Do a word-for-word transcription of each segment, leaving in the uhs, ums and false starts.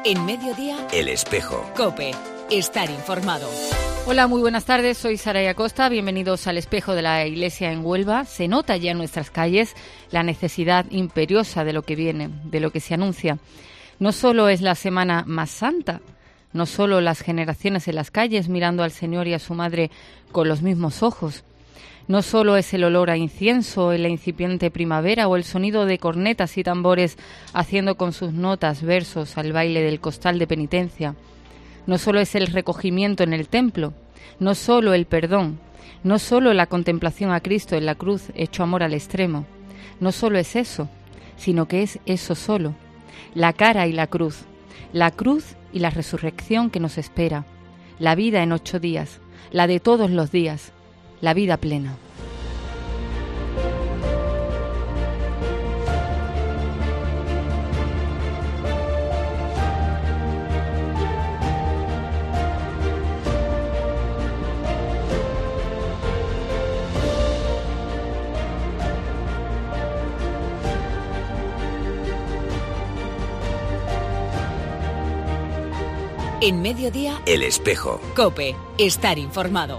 En Mediodía, El Espejo. COPE. Estar informado. Hola, muy buenas tardes. Soy Saraya Costa. Bienvenidos al Espejo de la Iglesia en Huelva. Se nota ya en nuestras calles la necesidad imperiosa de lo que viene, de lo que se anuncia. No solo es la semana más santa, no solo las generaciones en las calles mirando al Señor y a su Madre con los mismos ojos. No solo es el olor a incienso en la incipiente primavera o el sonido de cornetas y tambores haciendo con sus notas versos al baile del costal de penitencia. No solo es el recogimiento en el templo, no solo el perdón, no solo la contemplación a Cristo en la cruz hecho amor al extremo. No solo es eso, sino que es eso solo, la cara y la cruz, la cruz y la resurrección que nos espera, la vida en ocho días, la de todos los días, la vida plena. En Mediodía, El Espejo. COPE. Estar informado.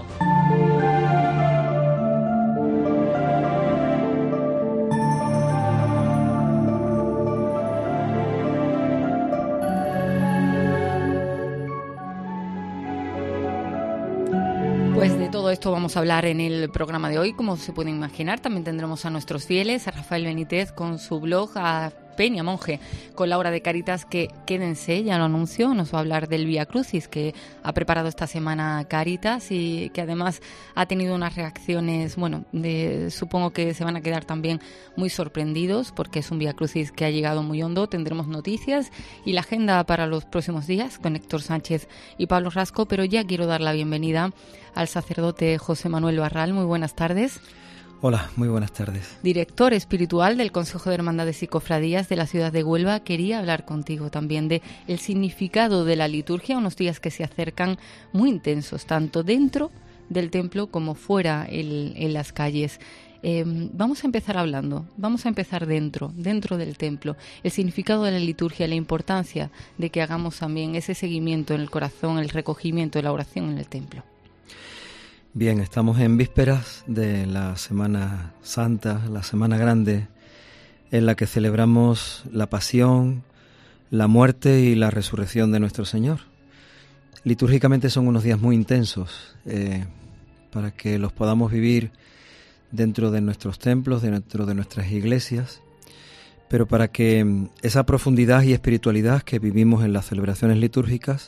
Pues de todo esto vamos a hablar en el programa de hoy. Como se pueden imaginar, también tendremos a nuestros fieles, a Rafael Benítez con su blog, a Peña Monje con la hora de Cáritas, que quédense, ya lo anunció, nos va a hablar del Vía Crucis que ha preparado esta semana Cáritas y que además ha tenido unas reacciones, bueno, de, supongo que se van a quedar también muy sorprendidos porque es un Vía Crucis que ha llegado muy hondo. Tendremos noticias y la agenda para los próximos días con Héctor Sánchez y Pablo Rasco, pero ya quiero dar la bienvenida al sacerdote José Manuel Barral. Muy buenas tardes. Hola, muy buenas tardes. Director espiritual del Consejo de Hermandades y Cofradías de la ciudad de Huelva. Quería hablar contigo también de el significado de la liturgia, unos días que se acercan muy intensos, tanto dentro del templo como fuera el, en las calles. Eh, vamos a empezar hablando, vamos a empezar dentro, dentro del templo, el significado de la liturgia, la importancia de que hagamos también ese seguimiento en el corazón, el recogimiento de la oración en el templo. Bien, estamos en vísperas de la Semana Santa, la Semana Grande, en la que celebramos la pasión, la muerte y la resurrección de nuestro Señor. Litúrgicamente son unos días muy intensos, eh, para que los podamos vivir dentro de nuestros templos, dentro de nuestras iglesias, pero para que esa profundidad y espiritualidad que vivimos en las celebraciones litúrgicas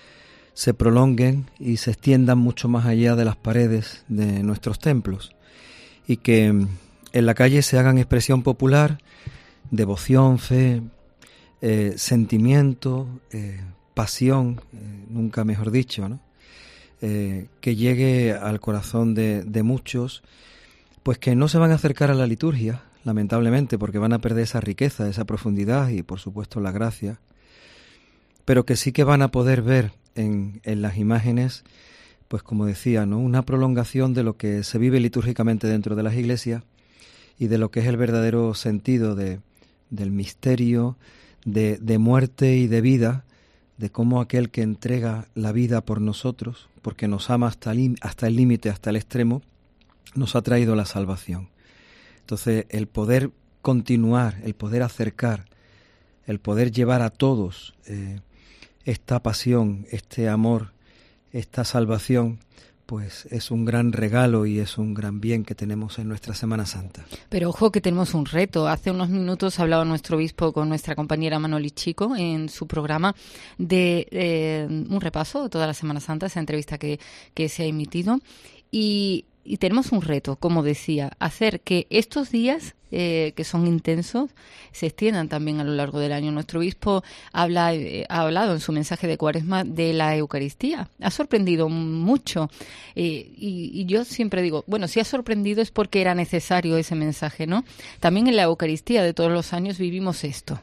se prolonguen y se extiendan mucho más allá de las paredes de nuestros templos y que en la calle se hagan expresión popular, devoción, fe, eh, sentimiento, eh, pasión, eh, nunca mejor dicho, ¿no? Eh, que llegue al corazón de, de muchos, pues que no se van a acercar a la liturgia, lamentablemente, porque van a perder esa riqueza, esa profundidad y por supuesto la gracia, pero que sí que van a poder ver En, en las imágenes, pues como decía, ¿no?, una prolongación de lo que se vive litúrgicamente dentro de las iglesias y de lo que es el verdadero sentido de, del misterio de, de muerte y de vida, de cómo aquel que entrega la vida por nosotros, porque nos ama hasta el, hasta el límite, hasta el extremo, nos ha traído la salvación. Entonces, el poder continuar, el poder acercar, el poder llevar a todos eh, esta pasión, este amor, esta salvación, pues es un gran regalo y es un gran bien que tenemos en nuestra Semana Santa. Pero ojo que tenemos un reto. Hace unos minutos hablaba nuestro obispo con nuestra compañera Manoli Chico en su programa de eh, un repaso de toda la Semana Santa, esa entrevista que, que se ha emitido. Y, y tenemos un reto, como decía, hacer que estos días eh, que son intensos se extiendan también a lo largo del año. Nuestro obispo habla, eh, ha hablado en su mensaje de Cuaresma de la Eucaristía. Ha sorprendido mucho eh, y, y yo siempre digo, bueno, si ha sorprendido es porque era necesario ese mensaje, ¿no? También en la Eucaristía de todos los años vivimos esto.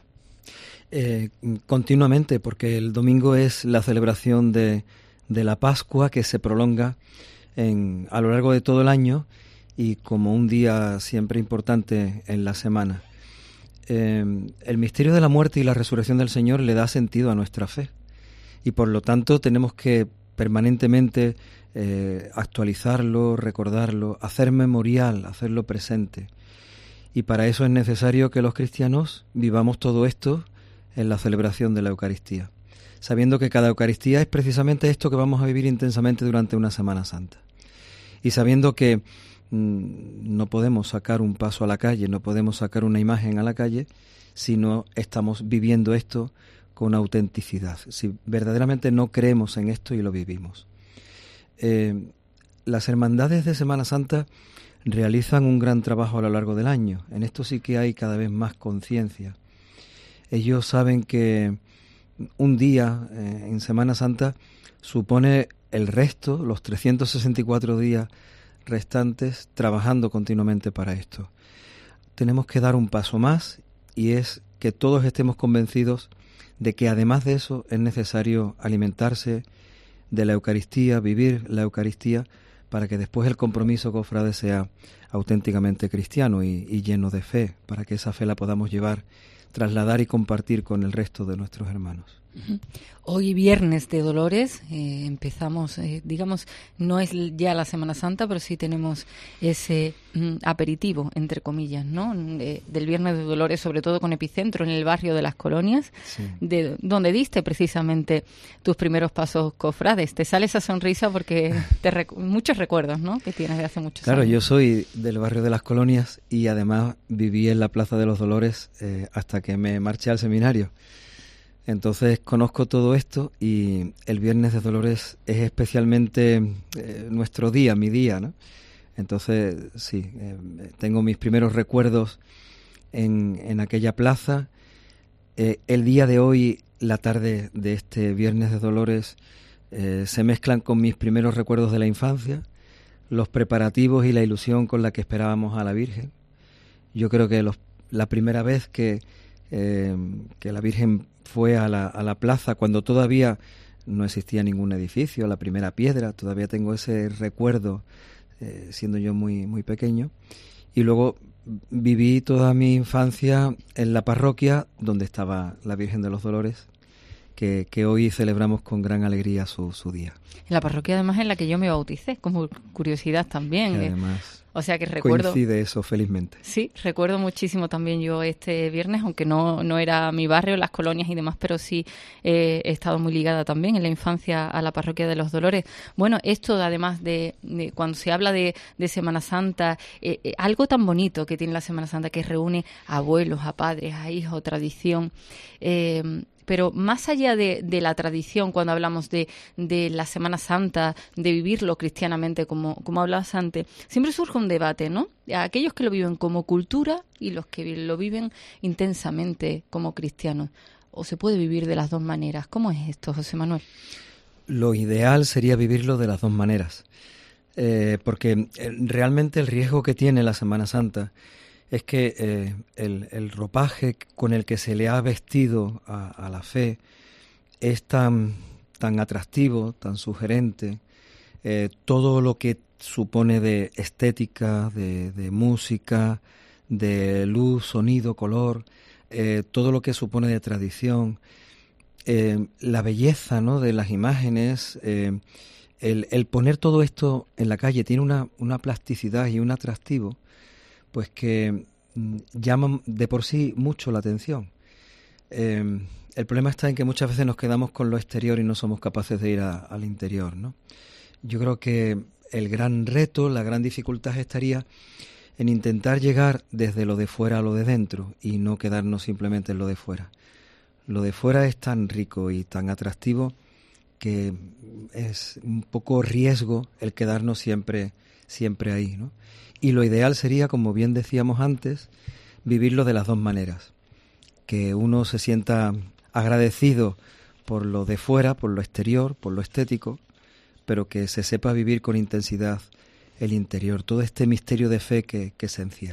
Eh, continuamente, porque el domingo es la celebración de, de la Pascua que se prolonga en, a lo largo de todo el año y como un día siempre importante en la semana. eh, el misterio de la muerte y la resurrección del Señor le da sentido a nuestra fe. Y por lo tanto tenemos que permanentemente eh, actualizarlo, recordarlo, hacer memorial, hacerlo presente. Y para eso es necesario que los cristianos vivamos todo esto en la celebración de la Eucaristía, sabiendo que cada Eucaristía es precisamente esto que vamos a vivir intensamente durante una Semana Santa. Y sabiendo que mmm, no podemos sacar un paso a la calle, no podemos sacar una imagen a la calle, si no estamos viviendo esto con autenticidad, si verdaderamente no creemos en esto y lo vivimos. Eh, las hermandades de Semana Santa realizan un gran trabajo a lo largo del año. En esto sí que hay cada vez más conciencia. Ellos saben que un día eh, en Semana Santa supone el resto, los trescientos sesenta y cuatro días restantes, trabajando continuamente para esto. Tenemos que dar un paso más, y es que todos estemos convencidos de que además de eso es necesario alimentarse de la Eucaristía, vivir la Eucaristía, para que después el compromiso cofrade sea auténticamente cristiano y, y lleno de fe, para que esa fe la podamos llevar, trasladar y compartir con el resto de nuestros hermanos. Hoy viernes de Dolores, eh, empezamos, eh, digamos, no es ya la Semana Santa, pero sí tenemos ese mm, aperitivo, entre comillas, ¿no? De, del viernes de Dolores, sobre todo con epicentro en el barrio de Las Colonias, sí. de donde diste precisamente tus primeros pasos cofrades. Te sale esa sonrisa porque te recu- muchos recuerdos, ¿no?, que tienes de hace muchos claro, años. Claro, yo soy del barrio de Las Colonias y además viví en la Plaza de los Dolores eh, hasta que me marché al seminario. Entonces conozco todo esto, y el Viernes de Dolores es especialmente eh, nuestro día, mi día, ¿no? Entonces, sí, eh, tengo mis primeros recuerdos en, en aquella plaza. Eh, el día de hoy, la tarde de este Viernes de Dolores, eh, se mezclan con mis primeros recuerdos de la infancia, los preparativos y la ilusión con la que esperábamos a la Virgen. Yo creo que los, la primera vez que, eh, que la Virgen fue a la, a la plaza, cuando todavía no existía ningún edificio, la primera piedra, todavía tengo ese recuerdo, eh, siendo yo muy, muy pequeño. Y luego viví toda mi infancia en la parroquia donde estaba la Virgen de los Dolores, que, que hoy celebramos con gran alegría su, su día. En la parroquia además en la que yo me bauticé, como curiosidad también. Y eh. además O sea que recuerdo... coincide eso, felizmente. Sí, recuerdo muchísimo también yo este viernes, aunque no, no era mi barrio, Las Colonias y demás, pero sí eh, he estado muy ligada también en la infancia a la parroquia de los Dolores. Bueno, esto además de, de cuando se habla de, de Semana Santa, eh, eh, algo tan bonito que tiene la Semana Santa, que reúne a abuelos, a padres, a hijos, tradición... Eh, Pero más allá de, de la tradición, cuando hablamos de, de la Semana Santa, de vivirlo cristianamente, como, como hablabas antes, siempre surge un debate, ¿no? Aquellos que lo viven como cultura y los que lo viven intensamente como cristianos. ¿O se puede vivir de las dos maneras? ¿Cómo es esto, José Manuel? Lo ideal sería vivirlo de las dos maneras, eh, porque realmente el riesgo que tiene la Semana Santa es que eh, el, el ropaje con el que se le ha vestido a, a la fe es tan, tan atractivo, tan sugerente, eh, todo lo que supone de estética, de, de música, de luz, sonido, color, eh, todo lo que supone de tradición, eh, la belleza, ¿no?, de las imágenes, eh, el, el poner todo esto en la calle tiene una, una plasticidad y un atractivo pues que llaman de por sí mucho la atención. Eh, el problema está en que muchas veces nos quedamos con lo exterior y no somos capaces de ir a, al interior, ¿no? Yo creo que el gran reto, la gran dificultad estaría en intentar llegar desde lo de fuera a lo de dentro y no quedarnos simplemente en lo de fuera. Lo de fuera es tan rico y tan atractivo que es un poco riesgo el quedarnos siempre, siempre ahí, ¿no? Y lo ideal sería, como bien decíamos antes, vivirlo de las dos maneras. Que uno se sienta agradecido por lo de fuera, por lo exterior, por lo estético, pero que se sepa vivir con intensidad el interior, todo este misterio de fe que, que se encierra.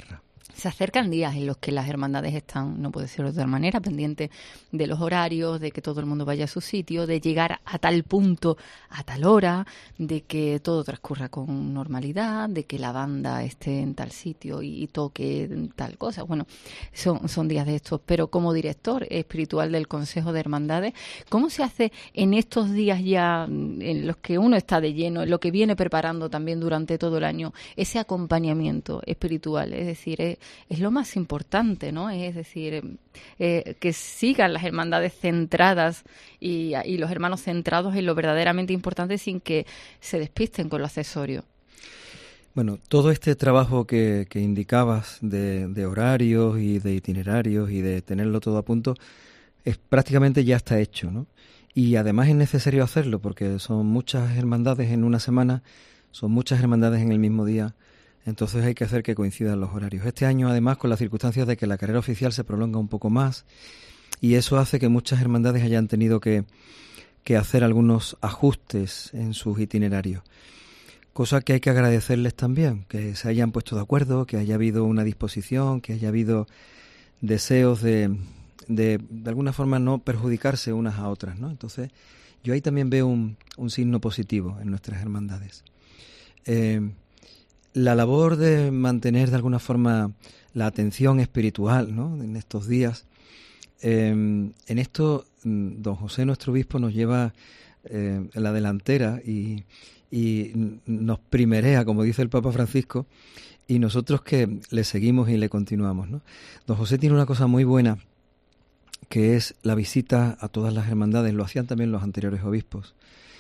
Se acercan días en los que las hermandades están, no puede ser de otra manera, pendientes de los horarios, de que todo el mundo vaya a su sitio, de llegar a tal punto, a tal hora, de que todo transcurra con normalidad, de que la banda esté en tal sitio y, y toque tal cosa. Bueno, son, son días de estos. Pero como director espiritual del Consejo de Hermandades, ¿cómo se hace en estos días ya en los que uno está de lleno, en lo que viene preparando también durante todo el año, ese acompañamiento espiritual? Es decir, es, es lo más importante, ¿no? Es decir, eh, que sigan las hermandades centradas y, y los hermanos centrados en lo verdaderamente importante sin que se despisten con lo accesorio. Bueno, todo este trabajo que, que indicabas de, de horarios y de itinerarios y de tenerlo todo a punto, es prácticamente ya está hecho, ¿no? Y además es necesario hacerlo porque son muchas hermandades en una semana, son muchas hermandades en el mismo día. Entonces hay que hacer que coincidan los horarios. Este año, además, con las circunstancias de que la carrera oficial se prolonga un poco más, y eso hace que muchas hermandades hayan tenido que, que hacer algunos ajustes en sus itinerarios. Cosa que hay que agradecerles también, que se hayan puesto de acuerdo, que haya habido una disposición, que haya habido deseos de, de, de alguna forma, no perjudicarse unas a otras, ¿no? Entonces, yo ahí también veo un, un signo positivo en nuestras hermandades. Eh, La labor de mantener de alguna forma la atención espiritual, ¿no?, en estos días, eh, en esto don José, nuestro obispo, nos lleva eh, en la delantera y, y nos primerea, como dice el Papa Francisco, y nosotros que le seguimos y le continuamos, ¿no? Don José tiene una cosa muy buena, que es la visita a todas las hermandades. Lo hacían también los anteriores obispos.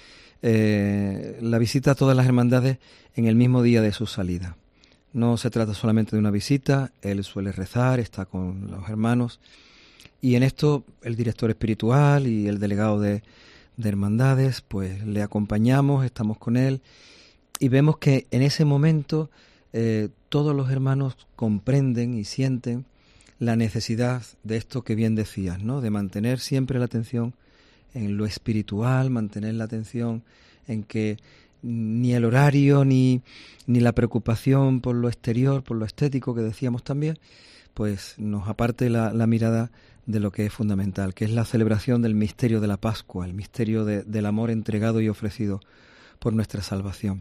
Eh, la visita a todas las hermandades en el mismo día de su salida. No se trata solamente de una visita, él suele rezar, está con los hermanos, y en esto el director espiritual y el delegado de, de hermandades, pues le acompañamos, estamos con él, y vemos que en ese momento eh, todos los hermanos comprenden y sienten la necesidad de esto que bien decías, ¿no?, de mantener siempre la atención en lo espiritual, mantener la atención en que ni el horario ni, ni la preocupación por lo exterior, por lo estético que decíamos también, pues nos aparte la, la mirada de lo que es fundamental, que es la celebración del misterio de la Pascua, el misterio de, del amor entregado y ofrecido por nuestra salvación.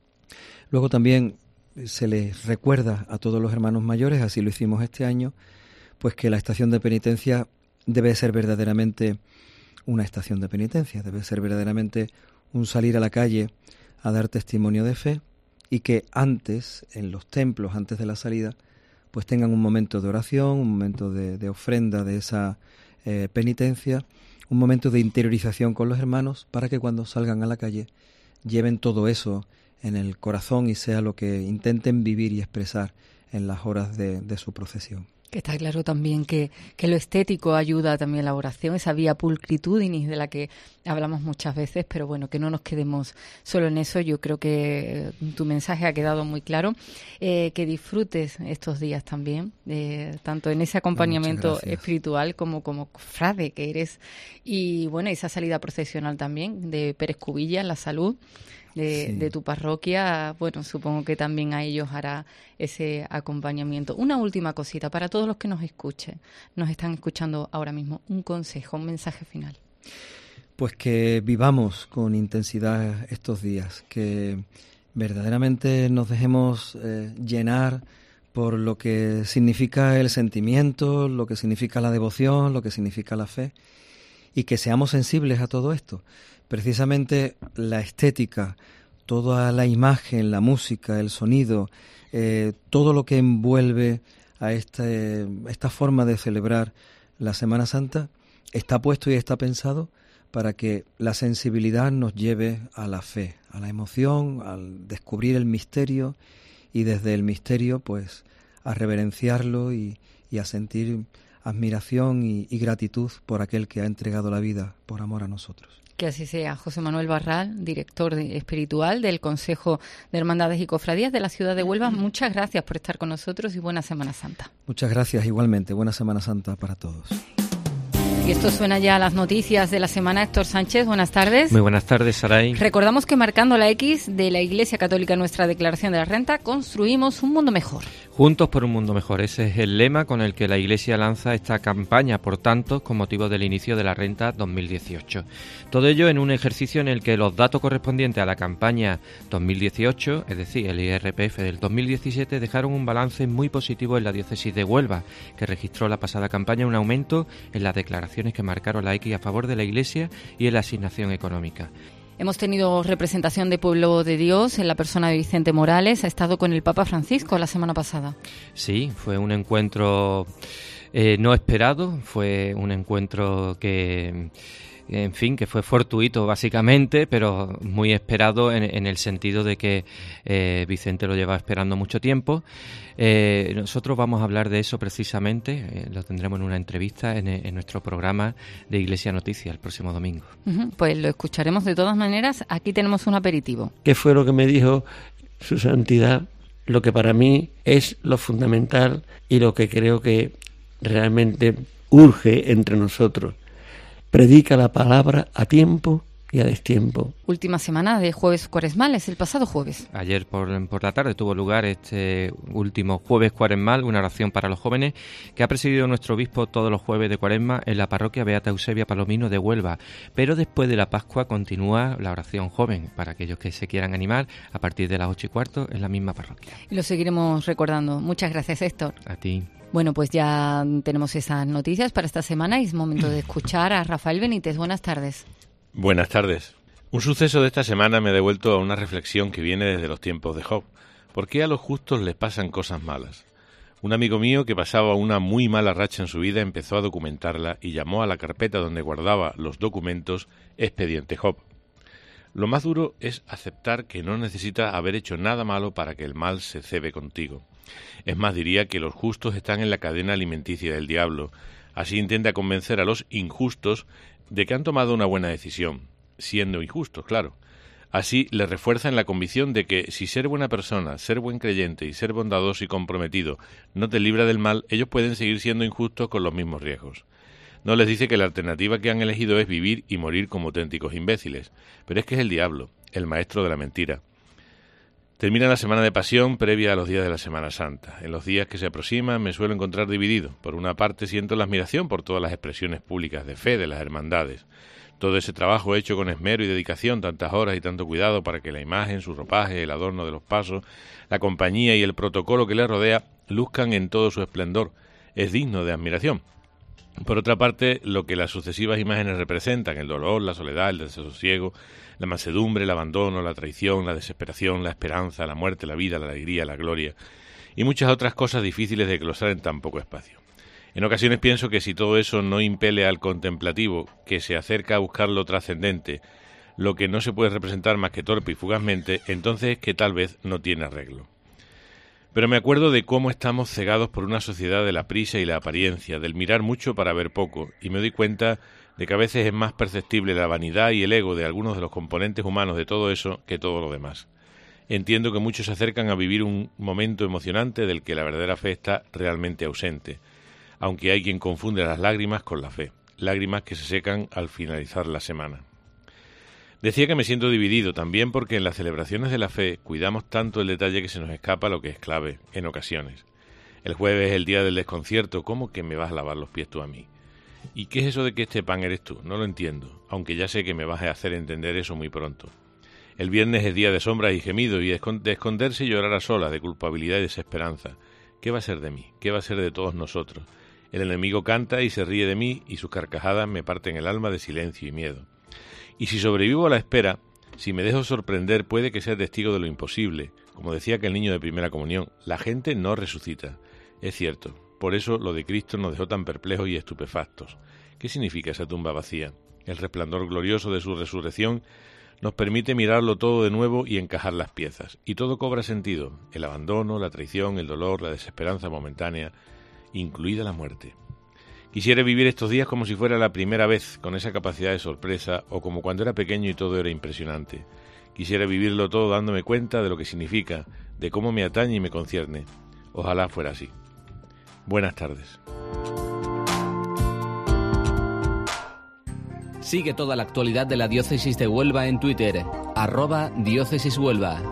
Luego también se les recuerda a todos los hermanos mayores, así lo hicimos este año, pues que la estación de penitencia debe ser verdaderamente una estación de penitencia, debe ser verdaderamente un salir a la calle a dar testimonio de fe, y que antes, en los templos, antes de la salida, pues tengan un momento de oración, un momento de, de ofrenda de esa eh, penitencia, un momento de interiorización con los hermanos, para que cuando salgan a la calle lleven todo eso en el corazón y sea lo que intenten vivir y expresar en las horas de, de su procesión. Que está claro también que, que lo estético ayuda también a la oración, esa vía pulcritudinis de la que hablamos muchas veces, pero bueno, que no nos quedemos solo en eso. Yo creo que tu mensaje ha quedado muy claro. Eh, que disfrutes estos días también, eh, tanto en ese acompañamiento espiritual como como cofrade que eres. Y bueno, esa salida procesional también de Pérez Cubilla, La Salud. De, sí. de tu parroquia, bueno, supongo que también a ellos hará ese acompañamiento. Una última cosita para todos los que nos escuchen, nos están escuchando ahora mismo, un consejo, un mensaje final. Pues que vivamos con intensidad estos días, que verdaderamente nos dejemos eh, llenar por lo que significa el sentimiento, lo que significa la devoción, lo que significa la fe, y que seamos sensibles a todo esto. Precisamente la estética, toda la imagen, la música, el sonido, eh, todo lo que envuelve a este, esta forma de celebrar la Semana Santa está puesto y está pensado para que la sensibilidad nos lleve a la fe, a la emoción, al descubrir el misterio, y desde el misterio pues a reverenciarlo y, y a sentir admiración y, y gratitud por aquel que ha entregado la vida por amor a nosotros. Que así sea. José Manuel Barral, director de, espiritual del Consejo de Hermandades y Cofradías de la ciudad de Huelva, muchas gracias por estar con nosotros y buena Semana Santa. Muchas gracias, igualmente. Buena Semana Santa para todos. Y esto suena ya a las noticias de la semana. Héctor Sánchez, buenas tardes. Muy buenas tardes, Saray. Recordamos que marcando la X de la Iglesia Católica en nuestra declaración de la renta, construimos un mundo mejor. Juntos por un mundo mejor. Ese es el lema con el que la Iglesia lanza esta campaña, por tanto, con motivo del inicio de la renta dos mil dieciocho. Todo ello en un ejercicio en el que los datos correspondientes a la campaña dos mil dieciocho, es decir, el I R P F del dos mil diecisiete, dejaron un balance muy positivo en la diócesis de Huelva, que registró la pasada campaña un aumento en las declaraciones que marcaron la X a favor de la Iglesia y en la asignación económica. Hemos tenido representación de Pueblo de Dios en la persona de Vicente Morales. Ha estado con el Papa Francisco la semana pasada. Sí, fue un encuentro eh, no esperado, fue un encuentro que... en fin, que fue fortuito básicamente, pero muy esperado en, en el sentido de que eh, Vicente lo lleva esperando mucho tiempo. Eh, nosotros vamos a hablar de eso precisamente, eh, lo tendremos en una entrevista en, en nuestro programa de Iglesia Noticias el próximo domingo. Uh-huh, pues lo escucharemos de todas maneras. Aquí tenemos un aperitivo. ¿Qué fue lo que me dijo su santidad? Lo que para mí es lo fundamental y lo que creo que realmente urge entre nosotros. Predica la palabra a tiempo y a destiempo. Última semana de jueves cuaresmales, el pasado jueves. Ayer por, por la tarde tuvo lugar este último jueves cuaresmal, una oración para los jóvenes, que ha presidido nuestro obispo todos los jueves de cuaresma en la parroquia Beata Eusebia Palomino de Huelva. Pero después de la Pascua continúa la oración joven, para aquellos que se quieran animar, a partir de las ocho y cuarto en la misma parroquia. Y lo seguiremos recordando. Muchas gracias, Héctor. A ti. Bueno, pues ya tenemos esas noticias para esta semana y es momento de escuchar a Rafael Benítez. Buenas tardes. Buenas tardes. Un suceso de esta semana me ha devuelto a una reflexión que viene desde los tiempos de Job. ¿Por qué a los justos les pasan cosas malas? Un amigo mío que pasaba una muy mala racha en su vida empezó a documentarla y llamó a la carpeta donde guardaba los documentos Expediente Job. Lo más duro es aceptar que no necesitas haber hecho nada malo para que el mal se cebe contigo. Es más, diría que los justos están en la cadena alimenticia del diablo. Así intenta convencer a los injustos de que han tomado una buena decisión, siendo injustos, claro. Así les refuerza en la convicción de que si ser buena persona, ser buen creyente y ser bondadoso y comprometido no te libra del mal, ellos pueden seguir siendo injustos con los mismos riesgos. No les dice que la alternativa que han elegido es vivir y morir como auténticos imbéciles, pero es que es el diablo, el maestro de la mentira. Termina la semana de pasión previa a los días de la Semana Santa. En los días que se aproximan me suelo encontrar dividido. Por una parte siento la admiración por todas las expresiones públicas de fe de las hermandades. Todo ese trabajo hecho con esmero y dedicación, tantas horas y tanto cuidado para que la imagen, su ropaje, el adorno de los pasos, la compañía y el protocolo que les rodea luzcan en todo su esplendor. Es digno de admiración. Por otra parte, lo que las sucesivas imágenes representan, el dolor, la soledad, el desasosiego, la mansedumbre, el abandono, la traición, la desesperación, la esperanza, la muerte, la vida, la alegría, la gloria y muchas otras cosas difíciles de glosar en tan poco espacio. En ocasiones pienso que si todo eso no impele al contemplativo, que se acerca a buscar lo trascendente, lo que no se puede representar más que torpe y fugazmente, entonces es que tal vez no tiene arreglo. Pero me acuerdo de cómo estamos cegados por una sociedad de la prisa y la apariencia, del mirar mucho para ver poco, y me doy cuenta de que a veces es más perceptible la vanidad y el ego de algunos de los componentes humanos de todo eso que todo lo demás. Entiendo que muchos se acercan a vivir un momento emocionante del que la verdadera fe está realmente ausente, aunque hay quien confunde las lágrimas con la fe, lágrimas que se secan al finalizar la semana. Decía que me siento dividido también porque en las celebraciones de la fe cuidamos tanto el detalle que se nos escapa lo que es clave en ocasiones. El jueves es el día del desconcierto, ¿cómo que me vas a lavar los pies tú a mí? ¿Y qué es eso de que este pan eres tú? No lo entiendo, aunque ya sé que me vas a hacer entender eso muy pronto. El viernes es día de sombras y gemidos y de esconderse y llorar a solas, de culpabilidad y desesperanza. ¿Qué va a ser de mí? ¿Qué va a ser de todos nosotros? El enemigo canta y se ríe de mí y sus carcajadas me parten el alma de silencio y miedo. Y si sobrevivo a la espera, si me dejo sorprender, puede que sea testigo de lo imposible. Como decía aquel niño de primera comunión, la gente no resucita. Es cierto, por eso lo de Cristo nos dejó tan perplejos y estupefactos. ¿Qué significa esa tumba vacía? El resplandor glorioso de su resurrección nos permite mirarlo todo de nuevo y encajar las piezas. Y todo cobra sentido, el abandono, la traición, el dolor, la desesperanza momentánea, incluida la muerte. Quisiera vivir estos días como si fuera la primera vez, con esa capacidad de sorpresa, o como cuando era pequeño y todo era impresionante. Quisiera vivirlo todo dándome cuenta de lo que significa, de cómo me atañe y me concierne. Ojalá fuera así. Buenas tardes. Sigue toda la actualidad de la Diócesis de Huelva en Twitter, arroba Diócesis Huelva.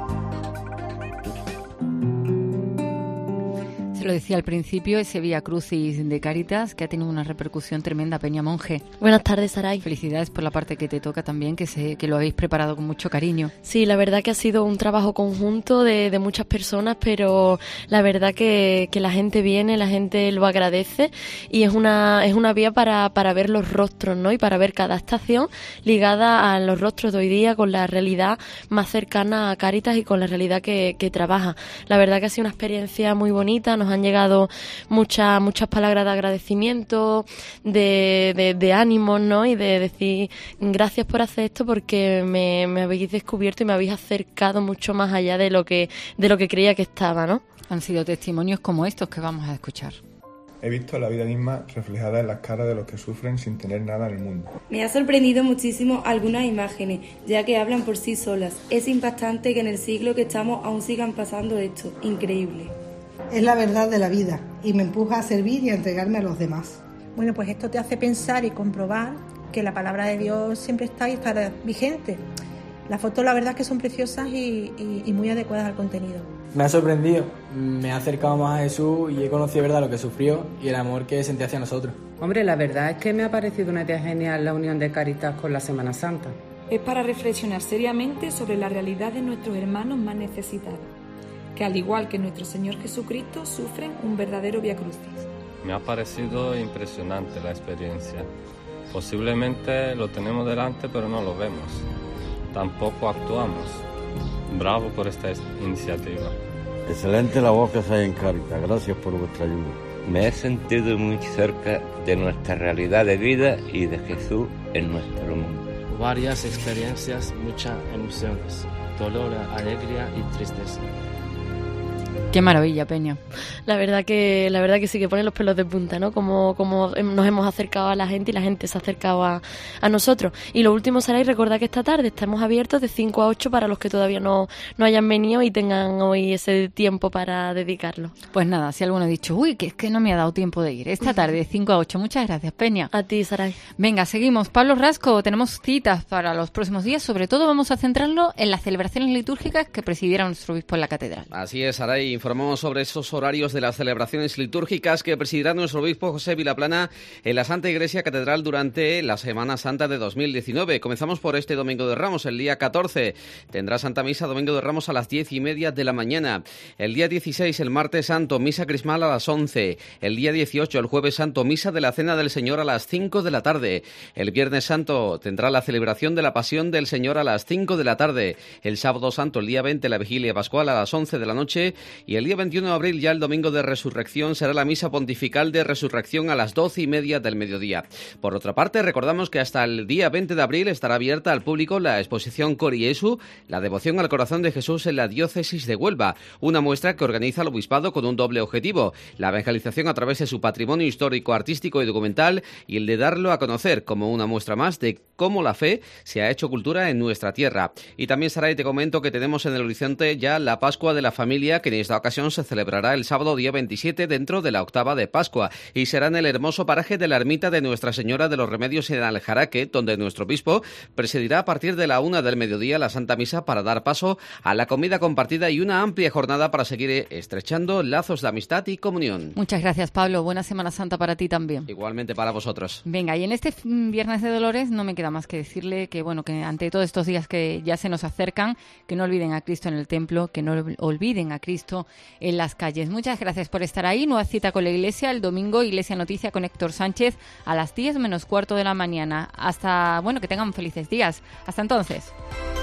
Se lo decía al principio, ese Vía Crucis de Cáritas que ha tenido una repercusión tremenda. Peña Monje. Buenas tardes, Saray. Felicidades por la parte que te toca también, que se, que lo habéis preparado con mucho cariño. Sí, la verdad que ha sido un trabajo conjunto de, de muchas personas, pero la verdad que, que la gente viene, la gente lo agradece y es una es una vía para, para ver los rostros, ¿no? Y para ver cada estación ligada a los rostros de hoy día con la realidad más cercana a Cáritas y con la realidad que, que trabaja. La verdad que ha sido una experiencia muy bonita, nos han llegado muchas muchas palabras de agradecimiento, de, de, de ánimos, ¿no? Y de decir gracias por hacer esto porque me, me habéis descubierto y me habéis acercado mucho más allá de lo que de lo que creía que estaba, ¿no? Han sido testimonios como estos que vamos a escuchar. He visto la vida misma reflejada en las caras de los que sufren sin tener nada en el mundo. Me ha sorprendido muchísimo algunas imágenes, ya que hablan por sí solas. Es impactante que en el siglo que estamos aún sigan pasando esto. Increíble. Es la verdad de la vida y me empuja a servir y a entregarme a los demás. Bueno, pues esto te hace pensar y comprobar que la palabra de Dios siempre está y estará vigente. Las fotos la verdad es que son preciosas y, y, y muy adecuadas al contenido. Me ha sorprendido, me ha acercado más a Jesús y he conocido verdad lo que sufrió y el amor que sentía hacia nosotros. Hombre, la verdad es que me ha parecido una idea genial la unión de Cáritas con la Semana Santa. Es para reflexionar seriamente sobre la realidad de nuestros hermanos más necesitados, que al igual que nuestro Señor Jesucristo sufren un verdadero Vía Crucis. Me ha parecido impresionante la experiencia. Posiblemente lo tenemos delante pero no lo vemos. Tampoco actuamos. Bravo por esta iniciativa. Excelente labor que se hay en Cáritas. Gracias por vuestra ayuda. Me he sentido muy cerca de nuestra realidad de vida y de Jesús en nuestro mundo. Varias experiencias, muchas emociones, dolor, alegría y tristeza. Qué maravilla, Peña. La verdad que la verdad que sí que pone los pelos de punta, ¿no? Como, como nos hemos acercado a la gente y la gente se ha acercado a, a nosotros. Y lo último, Saray, recordad que esta tarde estamos abiertos de cinco a ocho para los que todavía no, no hayan venido y tengan hoy ese tiempo para dedicarlo. Pues nada, si alguno ha dicho, uy, que es que no me ha dado tiempo de ir. Esta tarde de cinco a ocho. Muchas gracias, Peña. A ti, Saray. Venga, seguimos. Pablo Rasco, tenemos citas para los próximos días. Sobre todo vamos a centrarlo en las celebraciones litúrgicas que presidiera nuestro obispo en la catedral. Así es, Saray. Informamos sobre esos horarios de las celebraciones litúrgicas que presidirá nuestro obispo José Vilaplana en la Santa Iglesia Catedral durante la Semana Santa de dos mil diecinueve. Comenzamos por este Domingo de Ramos, el día catorce. Tendrá Santa Misa Domingo de Ramos a las diez y media de la mañana. El día dieciséis, el Martes Santo, Misa Crismal a las once. El día dieciocho, el Jueves Santo, Misa de la Cena del Señor a las cinco de la tarde. El Viernes Santo tendrá la celebración de la Pasión del Señor a las cinco de la tarde. El Sábado Santo, el día veinte, la Vigilia Pascual a las once de la noche. Y el día veintiuno de abril, ya el Domingo de Resurrección, será la Misa Pontifical de Resurrección a las doce y media del mediodía. Por otra parte, recordamos que hasta el día veinte de abril estará abierta al público la exposición Cori Jesu, la devoción al corazón de Jesús en la diócesis de Huelva, una muestra que organiza el obispado con un doble objetivo: la evangelización a través de su patrimonio histórico, artístico y documental, y el de darlo a conocer como una muestra más de cómo la fe se ha hecho cultura en nuestra tierra. Y también, Saray, te comento que tenemos en el horizonte ya la Pascua de la Familia, que en esta ocasión se celebrará el sábado día veintisiete dentro de la octava de Pascua y será en el hermoso paraje de la ermita de Nuestra Señora de los Remedios en Aljaraque, donde nuestro obispo presidirá a partir de la una del mediodía la Santa Misa para dar paso a la comida compartida y una amplia jornada para seguir estrechando lazos de amistad y comunión. Muchas gracias, Pablo. Buena Semana Santa para ti también. Igualmente para vosotros. Venga, y en este Viernes de Dolores no me queda más que decirle que, bueno, que ante todos estos días que ya se nos acercan, que no olviden a Cristo en el templo, que no olviden a Cristo en las calles. Muchas gracias por estar ahí. Nueva cita con la Iglesia el domingo, Iglesia Noticia con Héctor Sánchez a las diez menos cuarto de la mañana. Hasta, bueno, que tengan felices días. Hasta entonces.